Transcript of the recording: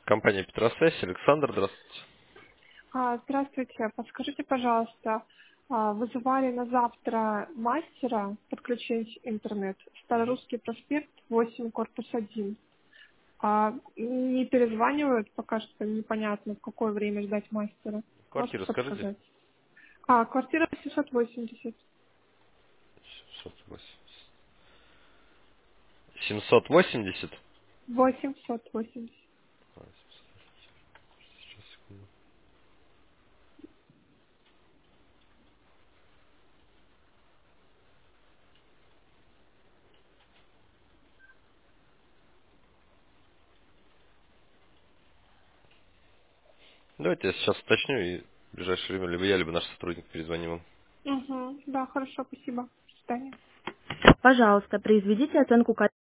Компания Петросвязь. Александр, здравствуйте. Здравствуйте. Подскажите, пожалуйста, вызывали на завтра мастера подключить интернет. Старорусский проспект, 8, корпус 1. Не перезванивают, пока что непонятно, в какое время ждать мастера. Можете Квартиру скажите. подсказать? Квартира 780. 780. 780? 880. Сейчас, секунду. Давайте я сейчас уточню и в ближайшее время либо я, либо наш сотрудник перезвоним вам. Угу. Да, хорошо, спасибо. До свидания. Пожалуйста, произведите оценку